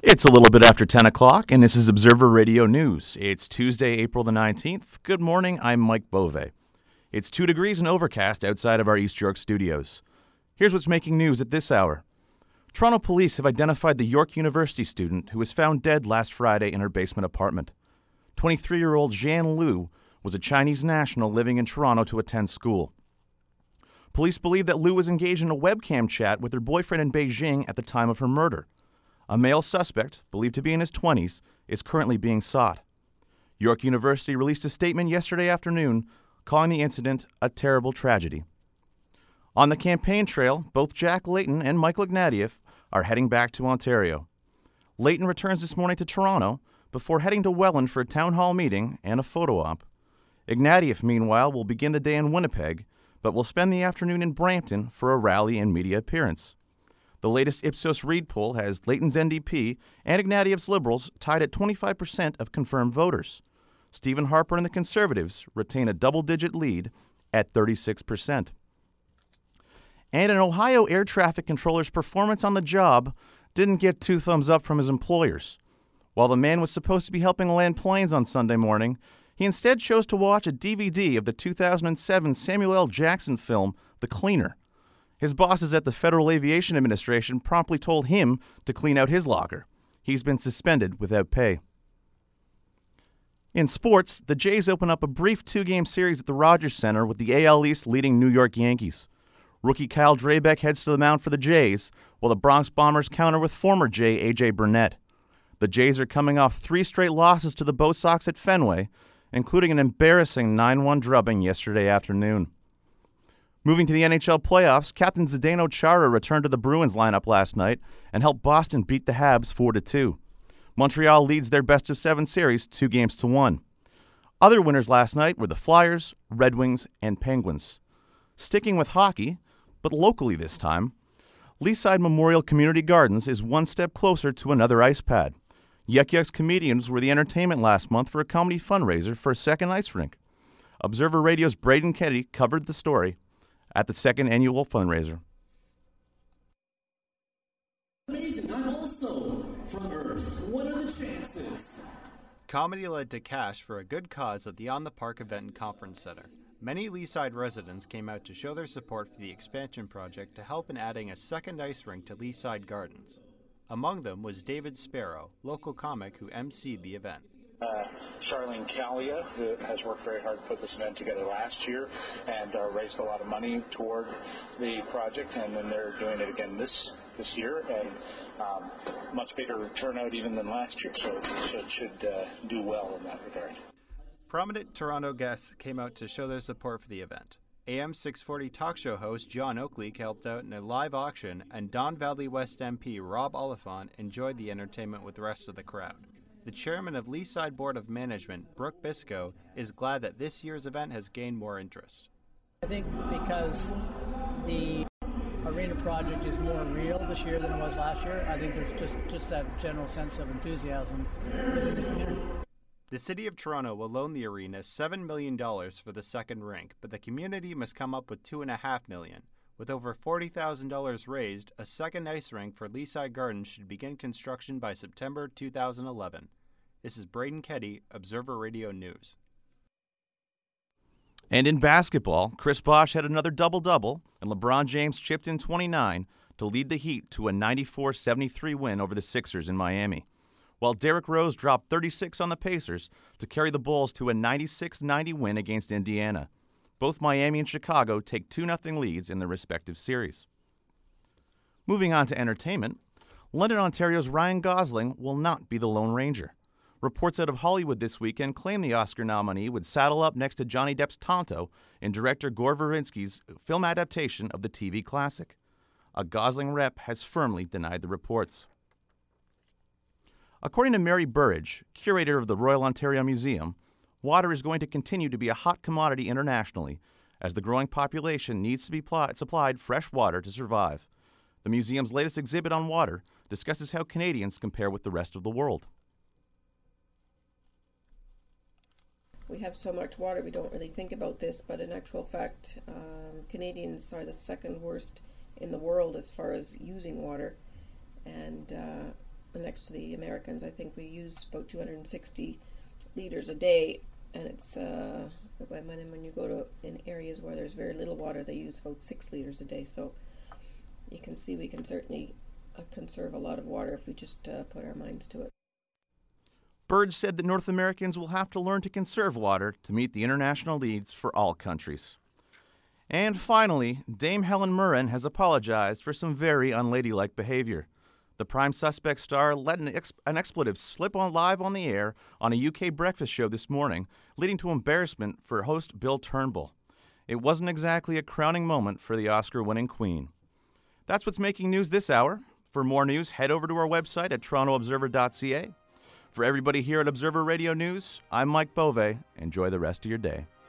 It's a little bit after 10 o'clock, and this is Observer Radio News. It's Tuesday, April the 19th. Good morning, I'm Mike Bove. It's 2 degrees and overcast outside of our East York studios. Here's what's making news at this hour. Toronto police have identified the York University student who was found dead last Friday in her basement apartment. 23-year-old Zhan Liu was a Chinese national living in Toronto to attend school. Police believe that Liu was engaged in a webcam chat with her boyfriend in Beijing at the time of her murder. A male suspect, believed to be in his 20s, is currently being sought. York University released a statement yesterday afternoon calling the incident a terrible tragedy. On the campaign trail, both Jack Layton and Michael Ignatieff are heading back to Ontario. Layton returns this morning to Toronto before heading to Welland for a town hall meeting and a photo op. Ignatieff, meanwhile, will begin the day in Winnipeg, but will spend the afternoon in Brampton for a rally and media appearance. The latest Ipsos Reid poll has Layton's NDP and Ignatieff's Liberals tied at 25% of confirmed voters. Stephen Harper and the Conservatives retain a double-digit lead at 36%. And an Ohio air traffic controller's performance on the job didn't get 2 thumbs up from his employers. While the man was supposed to be helping land planes on Sunday morning, he instead chose to watch a DVD of the 2007 Samuel L. Jackson film, The Cleaner. His bosses at the Federal Aviation Administration promptly told him to clean out his locker. He's been suspended without pay. In sports, the Jays open up a brief 2-game series at the Rogers Center with the AL East leading New York Yankees. Rookie Kyle Drabek heads to the mound for the Jays, while the Bronx Bombers counter with former Jay A.J. Burnett. The Jays are coming off 3 straight losses to the Bo Sox at Fenway, including an embarrassing 9-1 drubbing yesterday afternoon. Moving to the NHL playoffs, Captain Zdeno Chara returned to the Bruins lineup last night and helped Boston beat the Habs 4-2. Montreal leads their best-of-7 series 2-1. Other winners last night were the Flyers, Red Wings, and Penguins. Sticking with hockey, but locally this time, Leaside Memorial Community Gardens is one step closer to another ice pad. Yuck Yuck's comedians were the entertainment last month for a comedy fundraiser for a second ice rink. Observer Radio's Braden Ketty covered the story at the second annual fundraiser. Amazing, I'm also from Earth. What are the chances? Comedy led to cash for a good cause at the On the Park Event and Conference Center. Many Leaside residents came out to show their support for the expansion project to help in adding a second ice rink to Leaside Gardens. Among them was David Sparrow, local comic who emceed the event. Charlene Callia, who has worked very hard to put this event together last year and raised a lot of money toward the project, and then they're doing it again this year, and much bigger turnout even than last year, so it should do well in that regard. Prominent Toronto guests came out to show their support for the event. AM 640 talk show host John Oakley helped out in a live auction, and Don Valley West MP Rob Oliphant enjoyed the entertainment with the rest of the crowd. The chairman of Leaside Board of Management, Brooke Biscoe, is glad that this year's event has gained more interest. I think because the arena project is more real this year than it was last year, I think there's just that general sense of enthusiasm within the community. The City of Toronto will loan the arena $7 million for the second rink, but the community must come up with $2.5 million. With over $40,000 raised, a second ice rink for Leaside Gardens should begin construction by September 2011. This is Braden Ketty, Observer Radio News. And in basketball, Chris Bosh had another double-double, and LeBron James chipped in 29 to lead the Heat to a 94-73 win over the Sixers in Miami, while Derrick Rose dropped 36 on the Pacers to carry the Bulls to a 96-90 win against Indiana. Both Miami and Chicago take 2-0 leads in their respective series. Moving on to entertainment, London, Ontario's Ryan Gosling will not be the Lone Ranger. Reports out of Hollywood this weekend claim the Oscar nominee would saddle up next to Johnny Depp's Tonto in director Gore Verbinski's film adaptation of the TV classic. A Gosling rep has firmly denied the reports. According to Mary Burridge, curator of the Royal Ontario Museum, water is going to continue to be a hot commodity internationally, as the growing population needs to be supplied fresh water to survive. The museum's latest exhibit on water discusses how Canadians compare with the rest of the world. We have so much water, we don't really think about this, but in actual fact, Canadians are the second worst in the world as far as using water. And next to the Americans. I think we use about 260 liters a day, and it's when you go to in areas where there's very little water, they use about 6 liters a day. So you can see we can certainly conserve a lot of water if we just put our minds to it. Burge said that North Americans will have to learn to conserve water to meet the international needs for all countries. And finally, Dame Helen Mirren has apologized for some very unladylike behavior. The prime suspect star let an expletive slip on live on the air on a UK breakfast show this morning, leading to embarrassment for host Bill Turnbull. It wasn't exactly a crowning moment for the Oscar-winning queen. That's what's making news this hour. For more news, head over to our website at torontoobserver.ca. For everybody here at Observer Radio News, I'm Mike Bove. Enjoy the rest of your day.